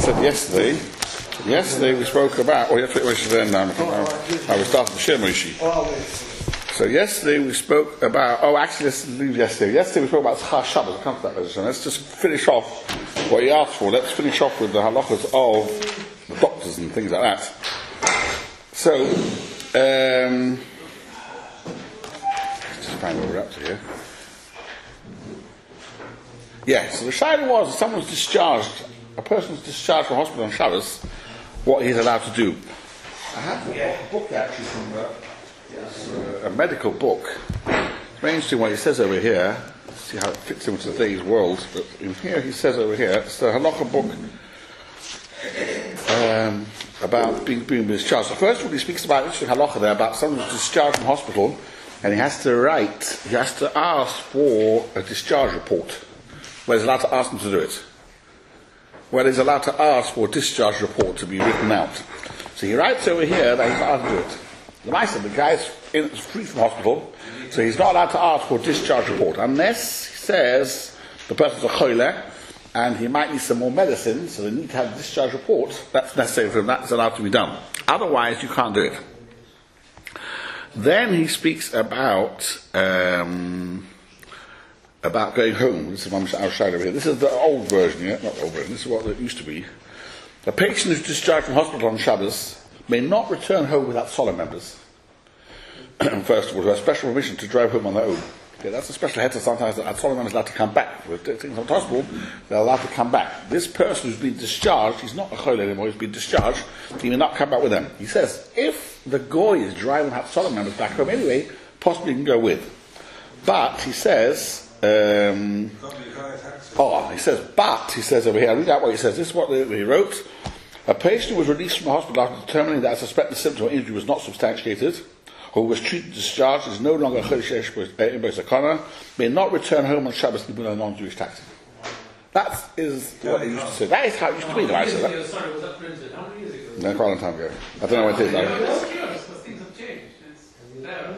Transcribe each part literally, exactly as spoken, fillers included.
said yesterday, yesterday we spoke about, oh, you have to wait then now, I was starting the Shemrishi. So yesterday we spoke about, oh actually let's leave yesterday. Yesterday we spoke about Tzchar Shabbos, we'll come to that later. Let's just finish off what he asked for. Let's finish off with the halachas of doctors and things like that. So, um, let's just find where we're up to here. Yeah, so the shayla was, if someone's discharged, a person's discharged from hospital on Shabbos, what he's allowed to do. I have a book actually from uh, yes, uh, a medical book. It's very interesting what he says over here. Let's see how it fits into today's world. But in here he says over here, it's the halakha book um, about being, being discharged. So first of all he speaks about interesting halakha there, about someone who's discharged from hospital, and he has to write, he has to ask for a discharge report. Well, he's allowed to ask them to do it. Well, he's allowed to ask for a discharge report to be written out. So he writes over here that he's allowed to do it. The mice the guy's in, free from hospital, so he's not allowed to ask for a discharge report unless he says the person's a choile and he might need some more medicine, so they need to have a discharge report. That's necessary for him. That's allowed to be done. Otherwise, you can't do it. Then he speaks about. Um, about going home. This is Mamash outside over here. This is the old version, yeah? Not the old version, this is what it used to be. A patient who's discharged from hospital on Shabbos may not return home without solemn members. First of all, who have special permission to drive home on their own. Okay, that's a special heads sometimes that solemn members are allowed to come back. If things from the hospital, they're allowed to come back. This person who's been discharged, he's not a chole anymore, he's been discharged, he may not come back with them. He says, if the goy is driving without solemn members back home anyway, possibly he can go with. But, he says, Um, oh, he says, but, he says over here, I'll read out what he says. This is what he wrote. A patient who was released from the hospital after determining that a suspected symptom or injury was not substantiated, or was treated discharged, is no longer a chodesh sakana, may not return home on Shabbos to be a non-Jewish taxi. That is what he used to say. That is how it used to be. That I said that. Sorry, was that printed? How many years ago? No, quite a long time ago. I don't know when it is. It's curious because things have changed. It's there.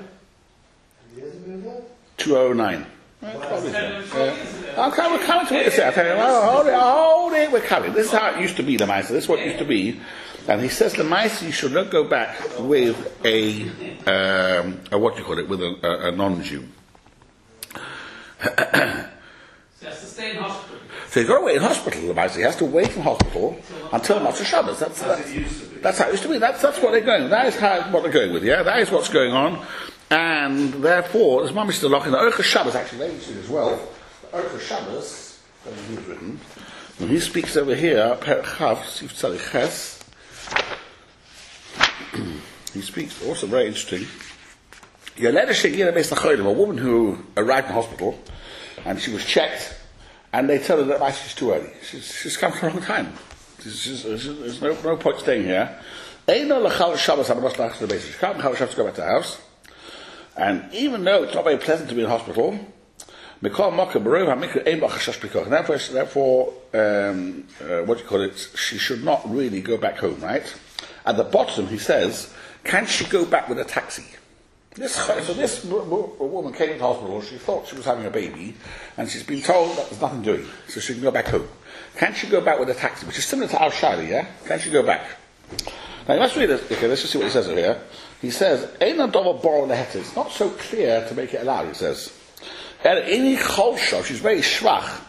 two oh nine. Right, yeah. I'm coming, we're coming to what you say. I tell you, oh, hold it, hold it, we're coming. This is how it used to be, the Maisa. This is what it used to be. And he says the Maisa, you should not go back with a, um, a what do you call it, with a, a, a non-Jew. So he has to stay in hospital. So he's got to wait in hospital, the Maisa. He has to wait in hospital until Motzei Shabbos. That's, that's, that's how it used to be. That's, that's what they're going with. That is how, what they're going with, yeah? That is what's going on. And therefore, there's Mamish the Loch in the Orchos Shabbos, actually, they see as well. The Orchos Shabbos, that he's written, and he speaks over here, Perek Chav, Sif Tzaddik Ches. He speaks, also very interesting. A woman who arrived in hospital, and she was checked, and they tell her that she's too early. She's, she's come for a long time. She's, she's, there's no, no point staying here. She can't Chal Shabbos to go back to the house. And even though it's not very pleasant to be in hospital, therefore, therefore um, uh, what do you call it, she should not really go back home, right? At the bottom he says, can she go back with a taxi? This, so this woman came into hospital, she thought she was having a baby, and she's been told that there's nothing doing, so she can go back home. Can she go back with a taxi? Which is similar to Al Shali, yeah? Can she go back? Now let's read this, okay, let's just see what he says over here. He says, it's not so clear to make it allowed, he says. She's very schwach,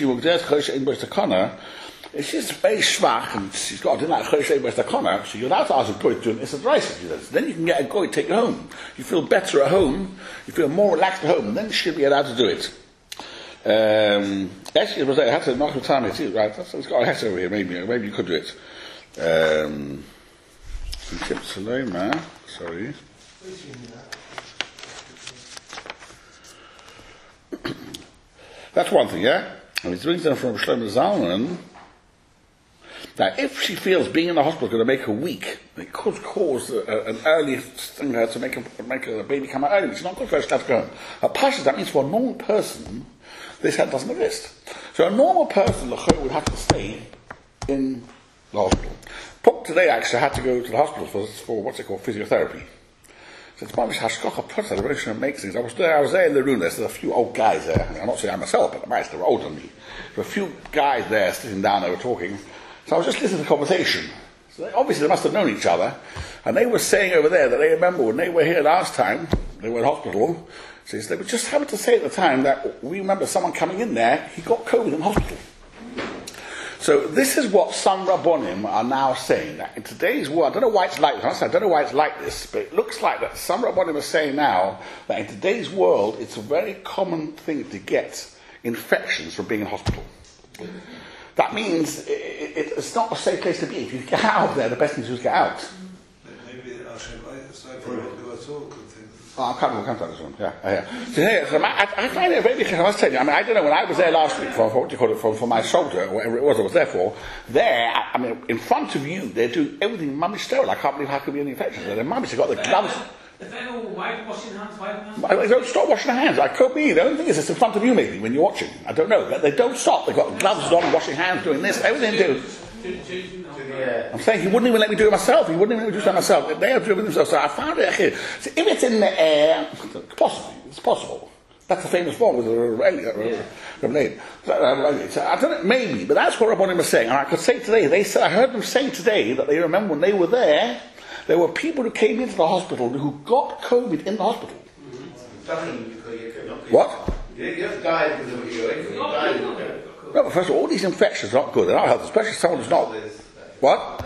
but she's very schwach, and she's got to do like chodesh, so you're allowed to ask a goy to do an issa d'oraisa, she says. Then you can get a goy, take you home. You feel better at home, you feel more relaxed at home, and then you should be allowed to do it. Um, actually, it was a heter, not a time, right? It's got a heter over here, maybe, maybe you could do it. Um, Sorry. That's one thing, yeah? And it brings them from Shlomo Zalman that if she feels being in the hospital is going to make her weak, it could cause a, a, an early thing to make a, make a baby come out early. It's not good for her to have to go home. A pasha, that means for a normal person, this head doesn't exist. So a normal person, the would have to stay in the hospital. Pop today actually had to go to the hospital for, for what's it called, physiotherapy. So it's Mamish Hashkocha Putza, the Rosh makes things. I was there, I was there in the room, there's a few old guys there. I mean, I'm not saying I myself, but the mice, they were older than me. There were a few guys there sitting down, they were talking, So I was just listening to the conversation. So they, obviously they must have known each other. And they were saying over there that they remember when they were here last time, they were in hospital, so they were just having to say at the time that we remember someone coming in there, he got COVID in hospital. So this is what some Rabbonim are now saying, that in today's world, I don't know why it's like this, I don't know why it's like this, but it looks like that some Rabbonim are saying now that in today's world, it's a very common thing to get infections from being in hospital. That means it, it, it's not a safe place to be. If you get out of there, the best thing to do is get out. Maybe aside from what do at all could think. Oh, I can't, I can't tell this one. Yeah, yeah. So, yeah, so I, I find it very difficult. I must tell you. I mean, I don't know. When I was there last week for, for what do you call it, for, for my shoulder, or whatever it was I was there for, there, I, I mean, in front of you, they're doing everything mummy sterile. I can't believe how could be any infections. The mummies have got the gloves. If they all wipe, washing hands, wiping hands. They don't stop washing their hands. I could be. The only thing is, it's in front of you maybe when you're watching. I don't know. They don't stop. They've got gloves on, washing hands, doing this, everything they do. I'm saying he wouldn't even let me do it myself. He wouldn't even let me do it myself. They have to do it themselves. So I found it here. So if it's in the air, possibly, it's possible. That's the famous form with the Revelation. So I don't know, maybe, but that's what Rabbonim was saying. And I could say today, they said, I heard them say today that they remember when they were there, there were people who came into the hospital who got COVID in the hospital. Mm-hmm. What? You have died because of you. died. No, but first of all, all these infections are not good. They're not healthy, especially someone who's not. What?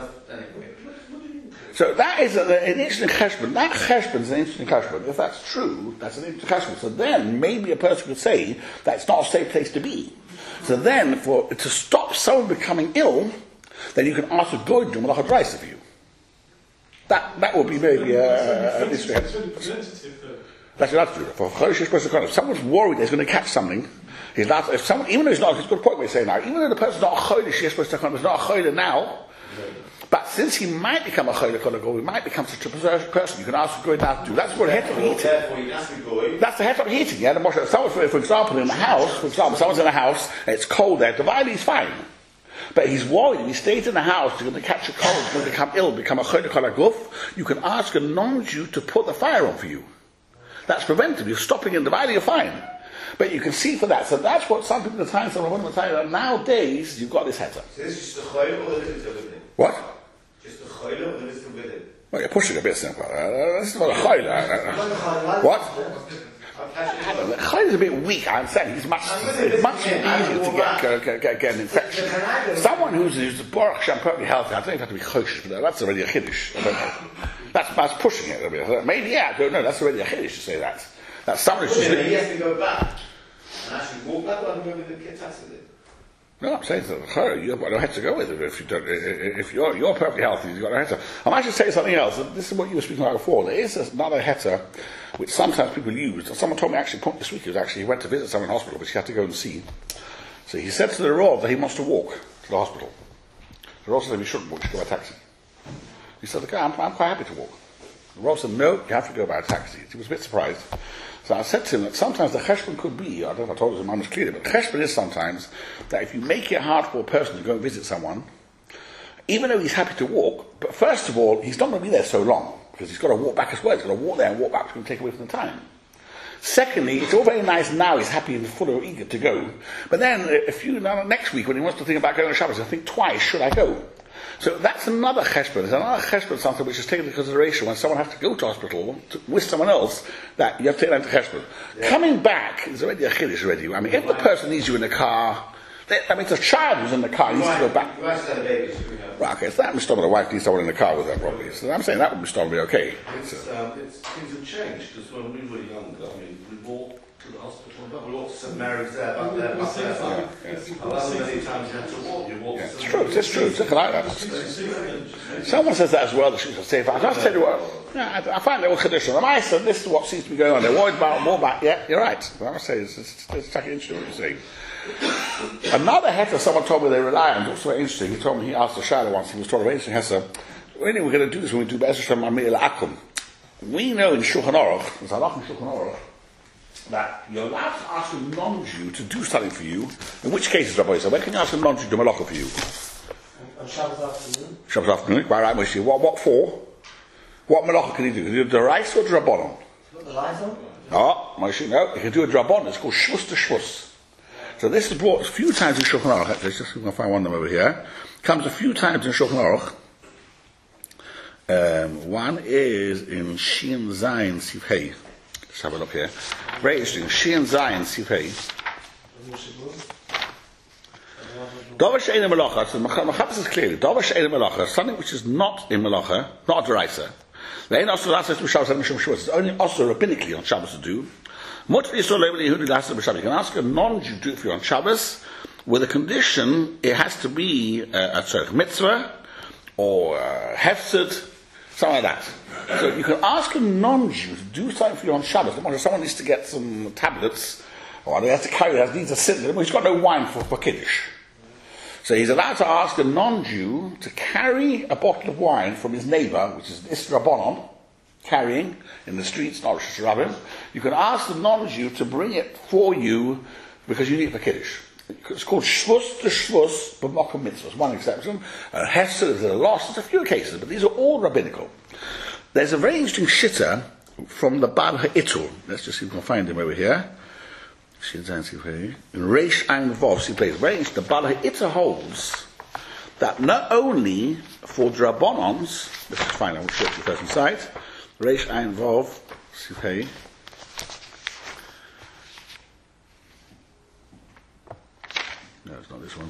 So that is an interesting cheshbon. That cheshbon is an interesting cheshbon. If that's true, that's an interesting cheshbon. So then maybe a person could say that it's not a safe place to be. So then, for to stop someone becoming ill, then you can ask a goy to do malach hadraisa for you. That that would be maybe uh, an interesting. That's what to do. For Choshesh person, if someone's worried he's going to catch something, he's not. If someone, even though he's not, it's a good point we're saying now. Even though the person's not a Choshesh person, he's not a Choshesh now. But since he might become a Choshesh, he might become such a person, you can ask a goy not to do. That's what heter heating. That's the heter heating. Yeah, the someone, for example, in the house, for example, someone's in a house, and it's cold there. Dividing is fine. But he's worried, if he stays in the house, he's going to catch a cold, he's going to become ill, become a Choshesh Guf. You can ask a non-Jew to put the fire on for you. That's preventative. You're stopping and dividing, you're fine. But you can see for that. So that's what some people at the time, some of the time, nowadays, you've got this heter. So this is just the choyle or the little with it? What? Just the choyle or the little with it? Well, you're pushing a bit simple. Uh, this is not a choyle. Uh, what? The choyle is a bit weak, I'm saying. He's much, it's much easier to get, get, get, get an infection. Someone who's, who's Baruch Hashem perfectly healthy, I don't even have to be choshesh for that. That's already a chiddush. I don't know. That's, that's pushing it a bit. Maybe, yeah, I don't know. That's already a chiddush to say that. That someone who's just... He has to go back and actually walk back on whoever the kid tested it. No, I'm saying that you've got no head to go with it. If you don't, if you're you're perfectly healthy, you've got no heter. I might just say something else. This is what you were speaking about before. There is another heter which sometimes people use. Someone told me actually this week. He was actually he went to visit someone in hospital, which he had to go and see. So he said to the Rav that he wants to walk to the hospital. The Rav said he shouldn't walk. He should go by taxi. He said, "Okay, I'm, I'm quite happy to walk." The Rav said, "No, you have to go by a taxi." He was a bit surprised. So I said to him that sometimes the cheshbon could be, I don't know if I told him I was clear, but the cheshbon is sometimes that if you make it hard for a person to go and visit someone, even though he's happy to walk, but first of all, he's not going to be there so long, because he's got to walk back as well. He's got to walk there and walk back, which is going to take away from the time. Secondly, it's all very nice now, he's happy and full of eager to go. But then, if you, next week, when he wants to think about going to Shabbos, he'll think twice, should I go? So that's another cheshbon. It's another cheshbon something which is taken into consideration when someone has to go to hospital to, with someone else, that you have to take that into cheshbon. Yeah. Coming back is already a chiddush already. I mean, if the person needs you in the car, they, I mean, it's a child who's in the car, he needs to go back. Right, okay, so that would stop the wife needs someone in the car with her probably. So I'm saying that would be probably okay. It's, um, it's, things have changed, because when we were younger, I mean, we walked to the hospital, but we walked to Saint Mary's there, back there, back there. Yeah, yeah. And how many times you had to walk? You walked. Yeah, it's true, it's true, it's like that. Someone says that as well, that she's a safe. I just tell you what, yeah, I, I find it all traditional. And I said, this is what seems to be going on. They're worried about more about, yeah, you're right. I must say, it's, it's, it's actually interesting what you're saying. Another heter, someone told me they rely on, also very interesting. He told me, he asked the Shaila once, he was told, very interesting heter, when are we going to do this when we do Be'ez Hashem Amir La'akum? We know in Shulchan Aruch, there's a lot in Shulchan Aruch, that you're allowed to ask a non-Jew to do something for you. In which cases, Rabbi Yisrael, when can you ask a non-Jew to do malacha for you? On Shabbos afternoon. Shabbos afternoon, quite right, Moshe. What, what for? What malacha can he do? Can he do the rice or the drabonon? Put the lights on? Oh, Moshe, no. He can do a drabonon. It's called shvus to shvus. So this is brought a few times in Shulchan Aruch. Actually, just going to find one of them over here. Comes a few times in Shulchan Aruch. Um, one is in Shin Zayin Sif Hey. Let's have a look here. Very interesting. Shin Zayin Sif Hey. Davar she'ein melacha. So Machabas is clearly Davar she'ein melacha. Something which is not in melacha, not a deraisa. Le'ein asur l'aseh b'Shabbos and Mishum Shavuos. It's only asur rabbinically on Shabbos to do. Mutter yisrael le'evli Yehudi l'aseh b'Shabbos. You can ask a non-Jew to do it for you on Shabbos, with a condition it has to be uh, a tzorech mitzvah or uh, hefsed, something like that. So you can ask a non-Jew to do something for you on Shabbos. Someone needs to get some tablets, or he has to carry it, needs a sit. He's got no wine for, for Kiddush. So he's allowed to ask a non-Jew to carry a bottle of wine from his neighbour, which is Isra Bonon, carrying in the streets, not Rosh Hashanah. You can ask the non-Jew to bring it for you because you need it for Kiddush. It's called Shvus to Shvus b'Mokum Mitzvahs. One exception. Uh, Hesed is a loss. There's a few cases, but these are all rabbinical. There's a very interesting shitta from the Baal HaItur. Let's just see if we can find him over here. In Reish Ein Vov, he plays very interesting. The Baal HaItur holds that not only for Drabonons, let's just find out which shirt the person site. Reish Ein Vov, Sifhei. No, it's not this one.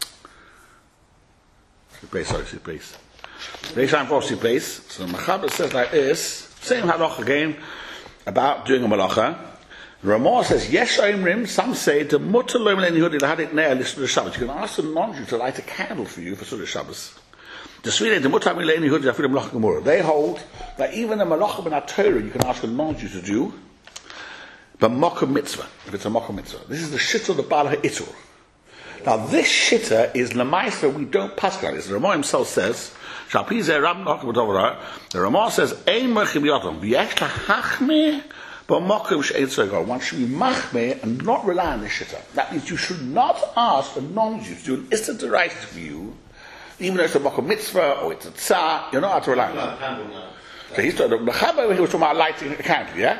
Sifhei, sorry, Sifhei. Reish Ein Vov, Sifhei. So Machabas says like this, same halach again about doing a malacha. Ramah says, Yesh Omrim, some say, the mutter lo meleni Yehudi l'hadik ner l'Sudah Shabbos. You can ask a non-Jew to light a candle for you for Sudah Shabbos. The Sweden, the mutter meleni Yehudi l'hadik malacha gemurah. They hold that even a malacha ben Torah you can ask a non-Jew to do, but mokum mitzvah, if it's a mokum mitzvah. This is the shitta of the Baal HaItur. Now this shitta is lemaisa we don't pass like this. The Ramah himself says, Shalpizeh Ram Nochim. The Ramah says, Ein merchim yotam, v'yesh lahachmeh. But Mokum She'etzor, one should be machmeh and not rely on this shitta. That means you should not ask a non-Jew to do an Issa D'Oraisa for you, even though it's a Mokum mitzvah or it's a tzah, you're not allowed to rely on that. So he's talking, the Chabad, he was talking about lighting a candle, yeah?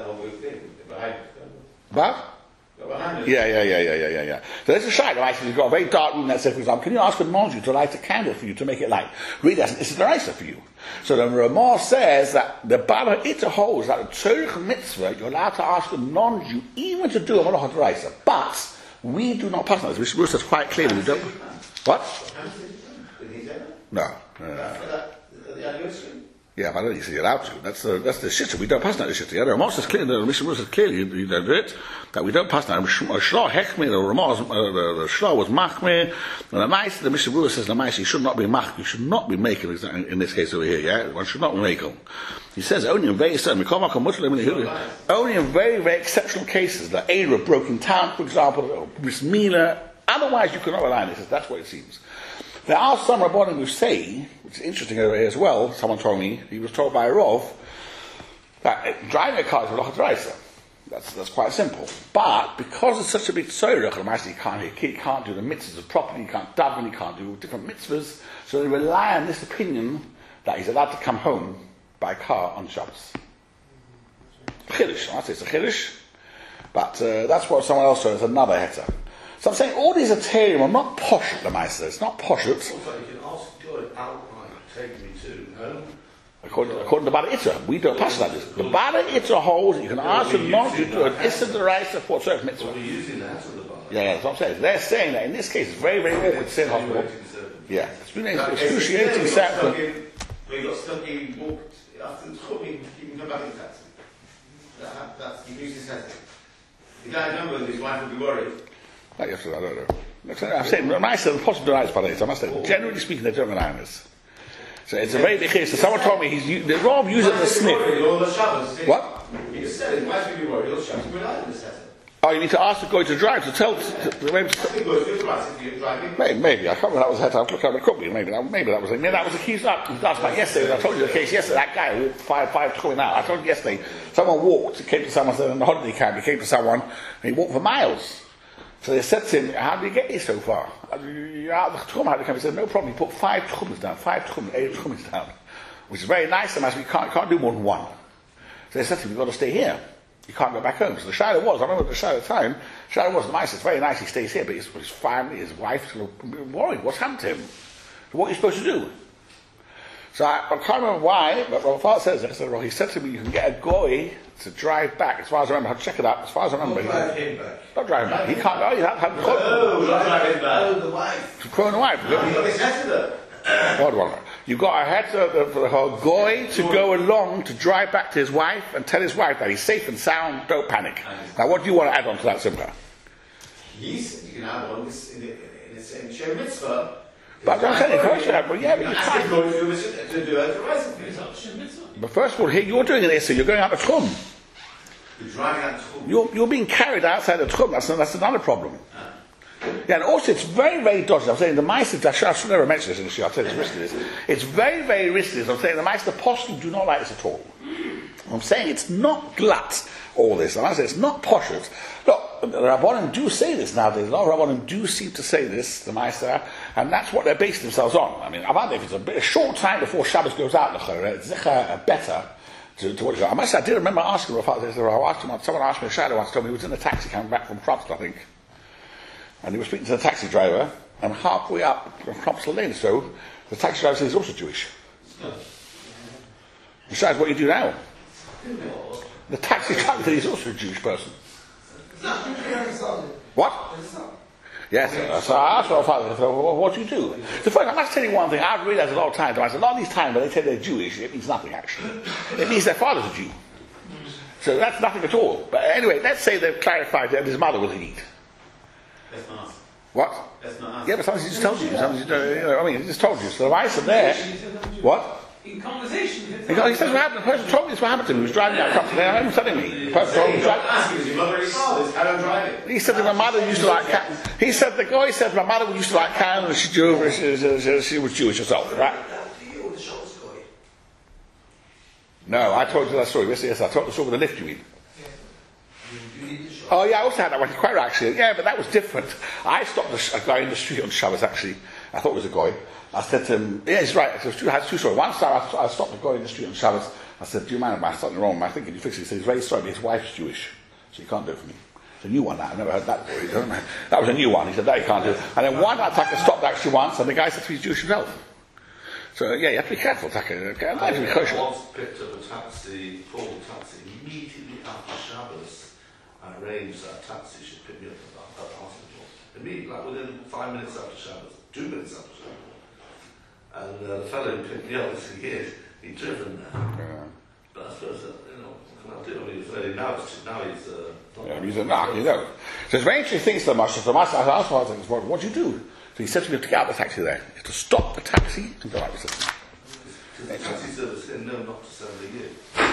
What? Yeah, yeah, yeah, yeah, yeah, yeah, yeah. So there's a shayla, right? You've got a very dark room, let's say, for example, can you ask a non-Jew to light a candle for you to make it light? Really, that's an Issa D'Oraisa for you. So the Ramah says that the Baal HaItur holds that a tzorech mitzvah, you're allowed to ask a non-Jew even to do a malach d'oraisa. But we do not pass on this. Which says quite clearly we don't. What? No. no, no. Yeah, but I don't think you're allowed to. That's the that's the shitta. We don't pass on the shitta. Yeah, the Ramah says clearly. The Mishnah says clearly you don't do it. That we don't pass on. The Shlah hechmeh. The Ramah, the Shlah was machmeh. And the Ma'is, the Mishnah says the Ma'is, you should not be mach. You should not be making in this case over here. Yeah, one should not be making. He says only in very certain, only in very very exceptional cases. The Arab broke in town, for example, or Brismila. Otherwise, you cannot rely on this. That's what it seems. There are some Rabbanim who say, which is interesting over here as well, someone told me, he was told by a Rav, that driving a car is a malacha d'oraisa. That's, that's quite simple. But because it's such a big tzorech, he can't, he can't do the mitzvahs properly, he can't daven, he can't do different mitzvahs, so they rely on this opinion that he's allowed to come home by car on Shabbos. Chiddush, I say it's a chiddush, but uh, that's what someone else says, another heter. So I'm saying all these Aterim are not posh at the Maisa. It's not posh. It's you can ask God outright, take me to home. According, according to Baal HaItur, we don't pass like this. The Baal HaItur holds you can ask a non-Jew to do an Issa D'Oraisa for tzorech mitzvah. We're using that as the Baal. Yeah, yeah, that's what I'm saying. They're saying that in this case it's very, very awkward to say in hospital. Yeah, it's been an excruciating circumstance. We got stuck, he walked after the school, he can come back in taxi. That, that's, he uses taxi. The guy remember his wife would be worried. Not yesterday, I don't know. I'm saying, nice and possible denies by this. I must say, generally speaking, they don't rely on this. So it's a very big case. So someone told me he's the Rav uses the sniff. What? He just said it. Why should we be worried? All the Shabbos rely on this setting. Oh, you need to ask the guy to drive to tell. To, to, maybe, maybe, maybe I can't remember that was the head. I've looked at it. Could be. Maybe that. Maybe that was. Maybe that was the case. That was about yesterday. I told you the case yesterday. That guy walked five five coming out. I told you yesterday. Someone walked. Came to someone said in the holiday camp. He came to someone and he walked for miles. So they said to him, "How did you get here so far?" You're out of the tchum. How did you come? He said, "No problem." He put five tchums down. Five tchums, eight tchums down, which is very nice. And we can't can't do more than one. So they said to him, "You've got to stay here." You can't go back home. So the Shaila was, I remember the Shaila at the time, Shaila was nice, it's very nice he stays here, but his, his family, his wife, sort of worried, what's happened to him? So what are you supposed to do? So I, I can't remember why, but my father says this, well, he said to me, you can get a goy to drive back, as far as I remember, I'll check it out, as far as I remember. Don't drive him back. Don't drive him back, he can't go, you have to have Oh, not driving Oh, back. the wife. to crow the wife. You've got this letter Hold on. You've got, I had to, the, for the whole goy to go along to drive back to his wife and tell his wife that he's safe and sound, don't panic. Now what do you want to add on to that, Simcha? He's, you can add on this in the, in the same Shem Mitzvah. But I'm saying, of course you have, well, yeah, but you Ask him can't. going to do it to do it to rise of It's not Shem Mitzvah. But first of all, here you're doing it, so you're going out the Tchum. You're driving out to home. You're, you're being carried outside the Tchum, that's, that's another problem. Yeah, and also it's very, very dodgy. I'm saying the Meister, I should, I should never mention this in the show, I'll tell you it's risky this. It's very, very risky. I'm saying the Meister possibly do not like this at all. I'm saying it's not glut, all this. And I say it's not poshut. Look, the Rabbanim do say this nowadays. A lot of Rabbanim do seem to say this, the Meister, and that's what they're basing themselves on. I mean, I wonder if it's a, bit, a short time before Shabbos goes out, it's better to, to what it goes. I must say, I did remember asking Rav, I asked him, someone asked me, a shadow once told me he was in a taxi coming back from Kropsl, I think. And he was speaking to the taxi driver, and halfway up from Kropsl Lane, so the taxi driver says he's also Jewish. Besides, what do you do now? The taxi driver says he's also a Jewish person. What? Yes, so I asked my father, so what do you do? So first, I must tell you one thing, I've realized a lot of times, a lot of these times when they say they're Jewish, it means nothing actually. It means their father's a Jew. So that's nothing at all. But anyway, let's say they've clarified that his mother was a Yid. That's not us. What? That's not us. Yeah, but sometimes he just told you. Sometimes you, you know, I mean, he just told you. So the mice are there. What? In conversation. He goes, he says what happened. The person told me this what happened to him. He was driving out Kropsl Lane. I'm telling me. The person told me. You're not asking, is your mother any fathers? How do I drive it? He said that my mother used to like cows. He said the guy said my mother used to like cows and she, Jew, she, she, she was Jewish herself, right? No, I told you that story. Yes, yes, I told the story with the lift. You mean? Oh yeah, I also had that one. Quite right, actually. Yeah, but that was different. I stopped a, a guy in the street on Shabbos. Actually, I thought it was a guy. I said to him, "Yeah, he's right." It was two, I had two stories. One time, I, I stopped a guy in the street on Shabbos. I said, "Do you mind if I something wrong? I think can you fix it?" He said, "He's very sorry, but his wife's Jewish, so you can't do it for me." It's a new one. That I've never heard that story. That was a new one. He said, "That you can't do." And then one attacker stopped actually once, and the guy said he's Jewish himself. So yeah, you have to be careful, attacker. Okay, I have to be kosher. I once picked up a taxi, called a taxi immediately after Shabbos. I arranged that a taxi should pick me up at that, at the hospital. Immediately, like within five minutes after Shabbos, two minutes after Shabbos. And uh, the fellow who picked me up, he said, yes, he'd driven there. Yeah. But I suppose that, you know, what can I do? I mean, he's very, now, it's, now he's... Uh, Yeah, he's a knock, you know. So it's very interesting things so much. So I asked him, what, what do you do? So he said to me to get out of the taxi there. You have to stop the taxi and go out the system. the taxi service here know not to send the year.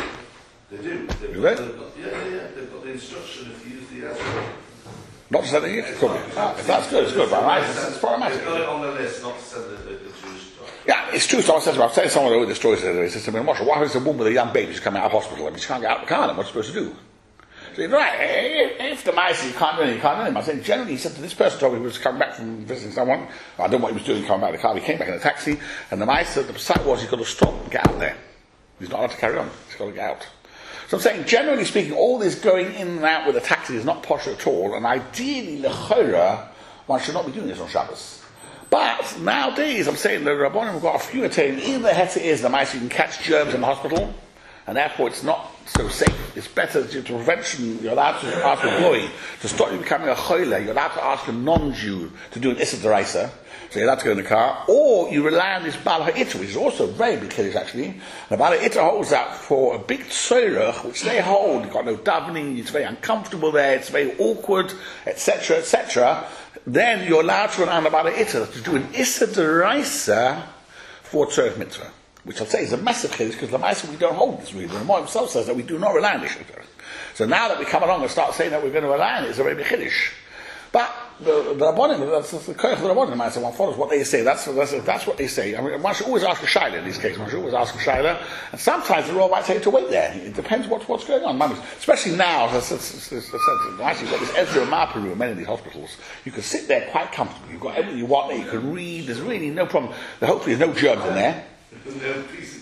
They do. They've Do got, they? they've got, yeah, yeah, yeah. They've got the instruction if you use the escort. Not to send it here? Cool. Ah, if that's good, it's good. But right, it's, it's problematic. They've got it on the list not to send the, the, the Jewish driver. Yeah, it's true. Someone says, I was telling someone over the story today, he says to me, Moshe, what happens to a woman with a young baby who's coming out of hospital? I mean, she can't get out of the car, then what's she supposed to do? So he's right, if, if the mice, you can't do anything, you can't do anything. I said, generally, he said to this person, told me he was coming back from visiting someone. I don't know what he was doing coming back of the car. He came back in a taxi, and the mice said the sight was he's got to stop and get out there. He's not allowed to carry on. He's got to get out. So I'm saying, generally speaking, all this going in and out with a taxi is not posh at all, and ideally, l'chora, one should not be doing this on Shabbos. But nowadays, I'm saying the Rabbanim have got a few attain. Even the heter is the mice, you can catch germs in the hospital, and therefore it's not so safe. It's better to, to prevention. You're allowed to ask a goy to stop you becoming a choyle. You're allowed to ask a non-Jew to do an issa d'oraisa. So you're allowed to go in the car, or you rely on this Baal HaItta, which is also a very big kiddush actually. The Baal HaItta holds out for a big tzorach, which they hold. You've got no davening, it's very uncomfortable there, it's very awkward, et cetera, et cetera. Then you're allowed to rely on the Baal HaItta to do an issa d'oraisa for tzorach mitzvah, which I'll say is a massive kiddush because the Maisa we don't hold this really. The Ramah himself says that we do not rely on this. So now that we come along and start saying that we're going to rely on it, it's a very big kiddush. But the, the Rabbanim, that's the Koyach of the Rabbanim, I say, one follows what they say. That's, that's, that's what they say. I mean, one should always ask a Shaila in these cases. One should always ask a Shaila. And sometimes the Rav might tell you to wait there. It depends what, what's going on. Especially now, actually, you've got this Ezra Marpa room in many of these hospitals. You can sit there quite comfortably. You've got everything you want there. You can read. There's really no problem. Hopefully there's no germs in there. No peace and quiet.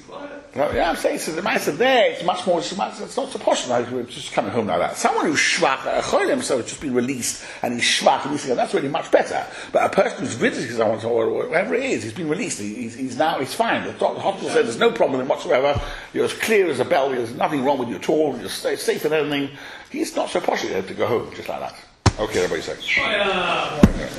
Well, yeah, I'm saying, so the man said there, it's much more, it's, much, it's not so posh, like, we're just coming home like that. Someone who's schwach, a cholim, so it's just been released, and he's schwach, and he's saying, that's really much better. But a person who's visiting someone, or whatever it is, he's been released, he, he's, he's now, he's fine. The, doctor, the hospital said there's no problem whatsoever, you're as clear as a bell, there's nothing wrong with you at all, you're safe and everything. He's not so posh to go home, just like that. Okay, everybody say. Fire!